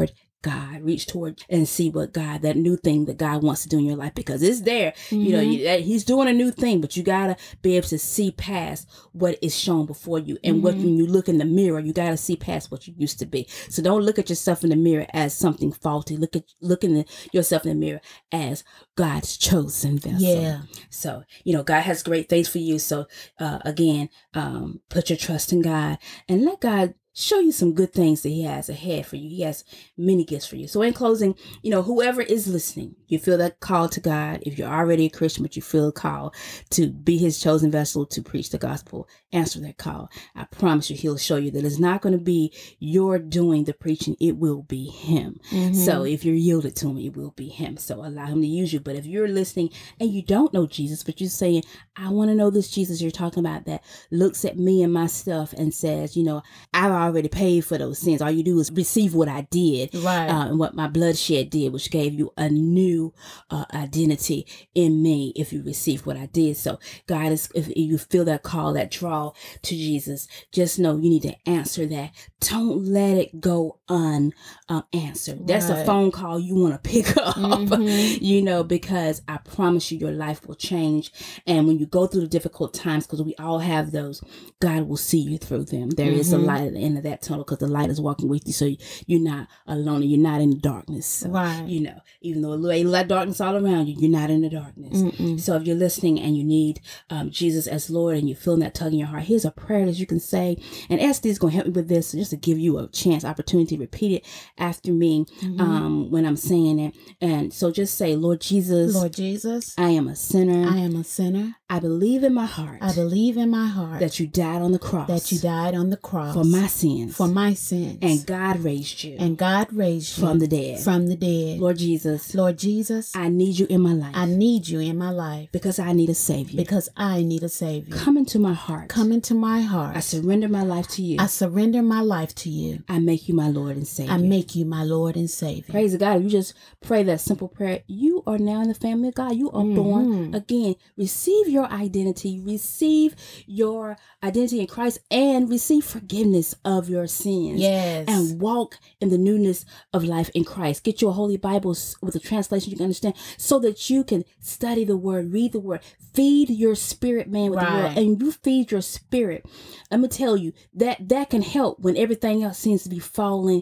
God, reach toward and see what God, that new thing that God wants to do in your life, because it's there. Mm-hmm. You know, you, that, he's doing a new thing, but you got to be able to see past what is shown before you. And mm-hmm. what, when you look in the mirror, you got to see past what you used to be. So don't look at yourself in the mirror as something faulty. Look at, look in the, yourself in the mirror as God's chosen vessel. Yeah. So, you know, God has great things for you. So, uh, again, um, put your trust in God and let God show you some good things that he has ahead for you. He has many gifts for you. So in closing, you know, whoever is listening, you feel that call to God. If you're already a Christian, but you feel a call to be his chosen vessel to preach the gospel, answer that call. I promise you, he'll show you that it's not going to be your doing the preaching. It will be him. Mm-hmm. So if you're yielded to him, it will be him. So allow him to use you. But if you're listening and you don't know Jesus, but you're saying, I want to know this Jesus you're talking about that looks at me and my stuff and says, you know, I've already paid for those sins. All you do is receive what I did, right? Uh, and what my bloodshed did, which gave you a new uh, identity in me if you receive what I did. So God is, if you feel that call, that draw to Jesus, just know you need to answer that. Don't let it go unanswered. Right. That's a phone call you want to pick up, mm-hmm. you know, because I promise you your life will change. And when you go through the difficult times, because we all have those, God will see you through them. There mm-hmm. is a light at the end of that tunnel, because the light is walking with you. So you're not alone and you're not in the darkness. So, right. You know, even though there ain't a lot of darkness all around you, you're not in the darkness. Mm-mm. So if you're listening and you need um, Jesus as Lord and you're feeling that tug in your heart, here's a prayer that you can say. And Esther is going to help me with this, so just to give you a chance, opportunity to repeat it after me mm-hmm. um, when I'm saying it. And so just say, Lord Jesus. Lord Jesus. I am a sinner. I am a sinner. I believe in my heart. I believe in my heart. That you died on the cross. That you died on the cross. For my sins. For my sins. And God raised you. And God raised you. From the dead. From the dead. Lord Jesus. Lord Jesus. I need you in my life. I need you in my life. Because I need a Savior. Because I need a Savior. Come into my heart. Come into my heart. I surrender my life to you. I surrender my life to you. I make you my Lord and Savior. I make you my Lord and Savior. Praise God. If you just pray that simple prayer, you are now in the family of God. You are mm-hmm. born again. Receive your identity. Receive your identity in Christ and receive forgiveness of your sins. Yes. And walk in the newness of life in Christ. Get your Holy Bible with a translation you can understand, so that you can study the word, read the word, feed your spirit man with right. the word. And you feed your spirit. Let me tell you that that can help when everything else seems to be falling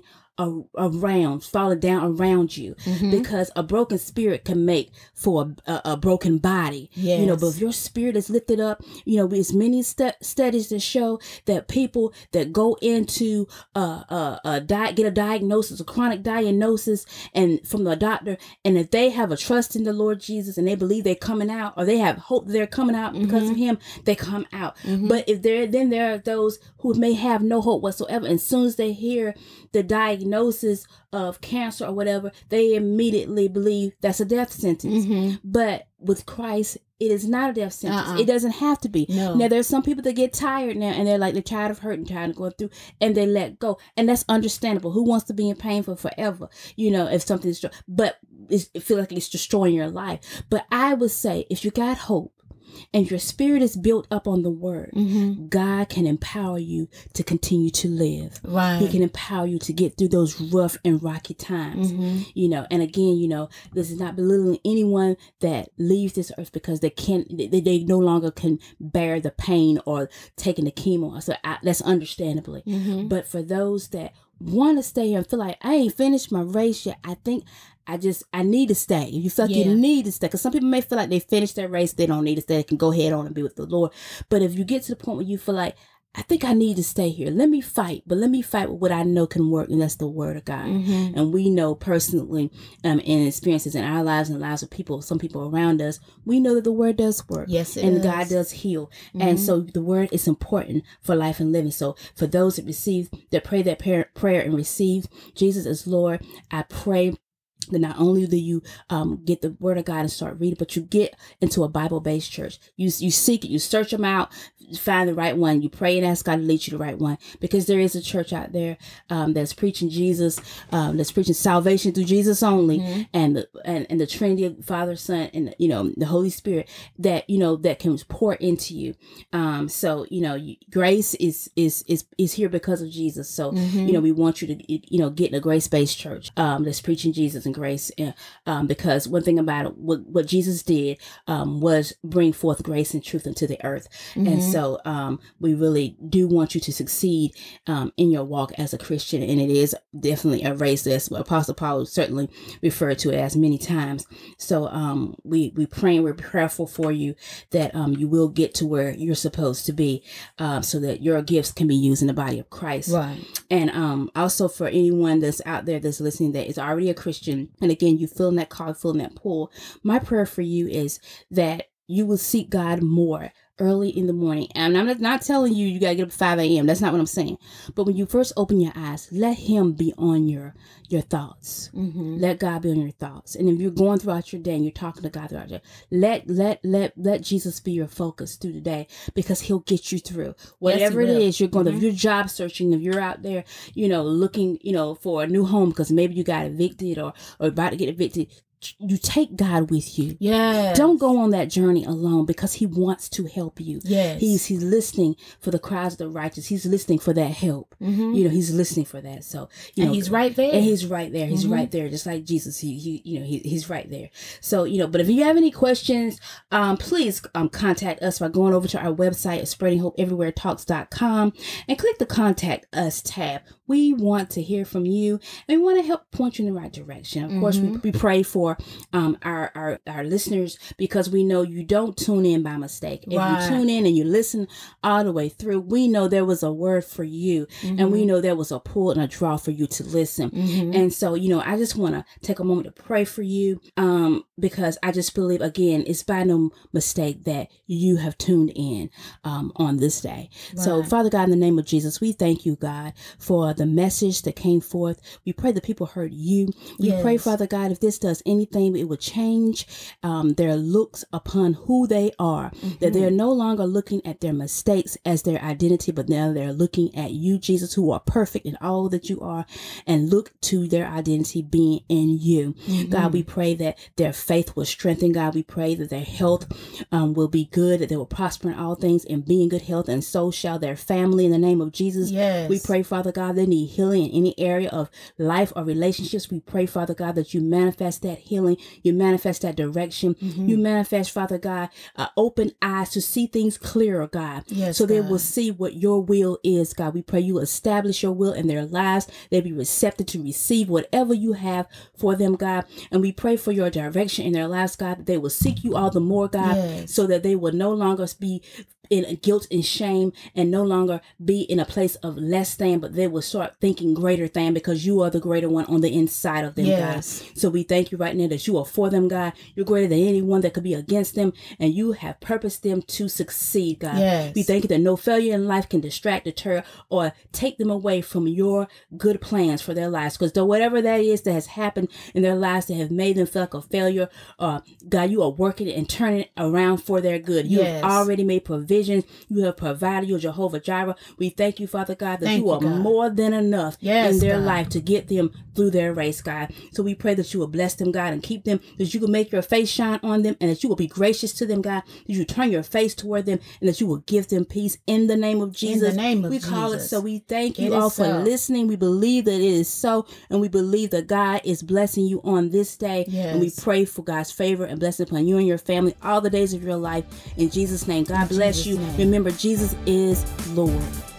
around, falling down around you, mm-hmm. because a broken spirit can make for a, a, a broken body. Yes. You know, but if your spirit is lifted up, you know, there's many st- studies that show that people that go into uh, uh, a di- get a diagnosis, a chronic diagnosis, and from the doctor, and if they have a trust in the Lord Jesus and they believe they're coming out, or they have hope they're coming out mm-hmm. because of Him, they come out. Mm-hmm. But if there, then there are those who may have no hope whatsoever, and as soon as they hear the diagnosis diagnosis of cancer or whatever, they immediately believe that's a death sentence. Mm-hmm. But with Christ, it is not a death sentence. Uh-uh. It doesn't have to be. No. Now, there's some people that get tired now, and they're like, they're tired of hurting, tired of going through, and they let go. And that's understandable. Who wants to be in pain for forever? You know, if something's, but it's, it feels like it's destroying your life. But I would say, if you got hope, and your spirit is built up on the word, mm-hmm. God can empower you to continue to live. Right. He can empower you to get through those rough and rocky times. Mm-hmm. You know, and again, you know, this is not belittling anyone that leaves this earth because they can't, they, they no longer can bear the pain or taking the chemo. So I, that's understandably. Mm-hmm. But for those that want to stay here and feel like I ain't finished my race yet, I think I just, I need to stay. If you feel like yeah. you need to stay, because some people may feel like they finished their race, they don't need to stay, they can go head on and be with the Lord. But if you get to the point where you feel like, I think I need to stay here, let me fight, but let me fight with what I know can work, and that's the word of God. Mm-hmm. And we know personally, um, in experiences in our lives and the lives of people, some people around us, we know that the word does work. Yes, it and is. God does heal. Mm-hmm. And so the word is important for life and living. So for those that receive, that pray that prayer, prayer and receive Jesus as Lord, I pray that not only do you um, get the word of God and start reading, but you get into a Bible-based church. You you seek it, you search them out, find the right one. You pray and ask God to lead you to the right one, because there is a church out there um, that's preaching Jesus, um, that's preaching salvation through Jesus only, mm-hmm. and the and, and the Trinity of Father, Son, and you know the Holy Spirit that you know that can pour into you. Um, so you know you, grace is is is is here because of Jesus. So mm-hmm. you know we want you to you know get in a grace-based church um, that's preaching Jesus and grace, um, because one thing about it, what, what Jesus did um, was bring forth grace and truth into the earth. Mm-hmm. And so um, we really do want you to succeed um, in your walk as a Christian. And it is definitely a race, that's what Apostle Paul certainly referred to it as many times. So um, we, we pray and we're prayerful for you that um, you will get to where you're supposed to be, uh, so that your gifts can be used in the body of Christ. Right. And um, also for anyone that's out there that's listening that is already a Christian, and again, you feeling that call, feeling that pull, my prayer for you is that you will seek God more early in the morning. And I'm not telling you you got to get up at five a.m. That's not what I'm saying. But when you first open your eyes, let him be on your your thoughts. Mm-hmm. Let God be on your thoughts. And if you're going throughout your day and you're talking to God throughout your day, let let let let Jesus be your focus through the day, because he'll get you through whatever yes, it is you're going mm-hmm. to. If you're job searching, if you're out there, you know, looking, you know, for a new home because maybe you got evicted or or about to get evicted, you take God with you. Yeah. Don't go on that journey alone, because he wants to help you. Yes. He's he's listening for the cries of the righteous. He's listening for that help. Mm-hmm. You know, he's listening for that. So, you and know, he's right there. And he's right there. He's mm-hmm. right there. Just like Jesus. He, he you know, he, he's right there. So, you know, but if you have any questions, um, please um, contact us by going over to our website at spreading hope everywhere talks dot com and click the Contact Us tab. We want to hear from you, and we want to help point you in the right direction. Of mm-hmm. course, we, we pray for um, our, our our listeners, because we know you don't tune in by mistake. If right. you tune in and you listen all the way through, we know there was a word for you, mm-hmm. and we know there was a pull and a draw for you to listen. Mm-hmm. And so, you know, I just want to take a moment to pray for you, um, because I just believe, again, it's by no mistake that you have tuned in um, on this day. Right. So, Father God, in the name of Jesus, we thank you, God, for the message that came forth. We pray that people heard you. We yes. pray, Father God, if this does anything, it would change um, their looks upon who they are, mm-hmm. that they're no longer looking at their mistakes as their identity, but now they're looking at you, Jesus, who are perfect in all that you are, and look to their identity being in you. Mm-hmm. God, we pray that their faith will strengthen. God, we pray that their health um, will be good, that they will prosper in all things and be in good health, and so shall their family, in the name of Jesus. Yes. We pray, Father God, they need healing in any area of life or relationships. We pray, Father God, that you manifest that healing, you manifest that direction, mm-hmm. you manifest, Father God, uh, open eyes to see things clearer, God, yes, so God. they will see what your will is, God. We pray you establish your will in their lives. They be receptive to receive whatever you have for them, God. And we pray for your direction in their lives, God, that they will seek you all the more, God, yes. so that they will no longer be in guilt and shame, and no longer be in a place of less than, but they will start thinking greater than, because you are the greater one on the inside of them, yes. God. So we thank you right now that you are for them, God. You're greater than anyone that could be against them, and you have purposed them to succeed, God. Yes. We thank you that no failure in life can distract, deter, or take them away from your good plans for their lives, because though whatever that is that has happened in their lives that have made them feel like a failure, uh, God, you are working it and turning it around for their good. You yes. have already made provision. You have provided. You, Jehovah Jireh. We thank you, Father God, that thank you are you, more than enough yes, in their God. life to get them through their race, God. So we pray that you will bless them, God, and keep them, that you will make your face shine on them, and that you will be gracious to them, God, that you turn your face toward them, and that you will give them peace in the name of Jesus. In the name of we Jesus. call it so. We thank you it all for so. listening. We believe that it is so, and we believe that God is blessing you on this day. Yes. And we pray for God's favor and blessing upon you and your family all the days of your life. In Jesus' name, God in bless Jesus' you. Name. Remember, Jesus is Lord.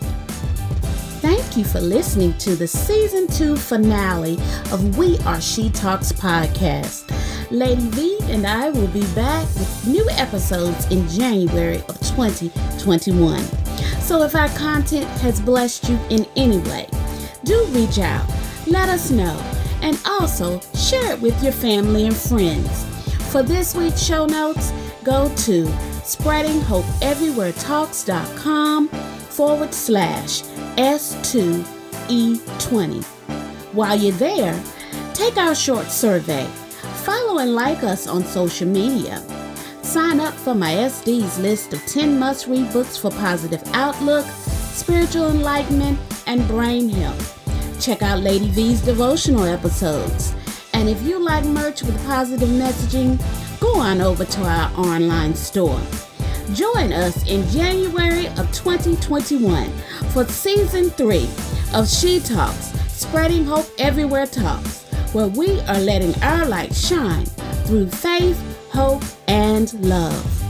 Thank you for listening to the season two finale of We Are She Talks podcast. Lady V and I will be back with new episodes in January of twenty twenty-one. So if our content has blessed you in any way, do reach out, let us know, and also share it with your family and friends. For this week's show notes, go to spreading hope everywhere talks dot com forward slash S two E twenty. While you're there, Take our short survey. Follow and like us on social media. Sign up for my S D's list of ten must-read books for positive outlook, spiritual enlightenment, and brain health. Check out Lady V's devotional episodes. And if you like merch with positive messaging, go on over to our online store. Join us in January of twenty twenty-one for season three of She Talks, Spreading Hope Everywhere Talks, where we are letting our light shine through faith, hope, and love.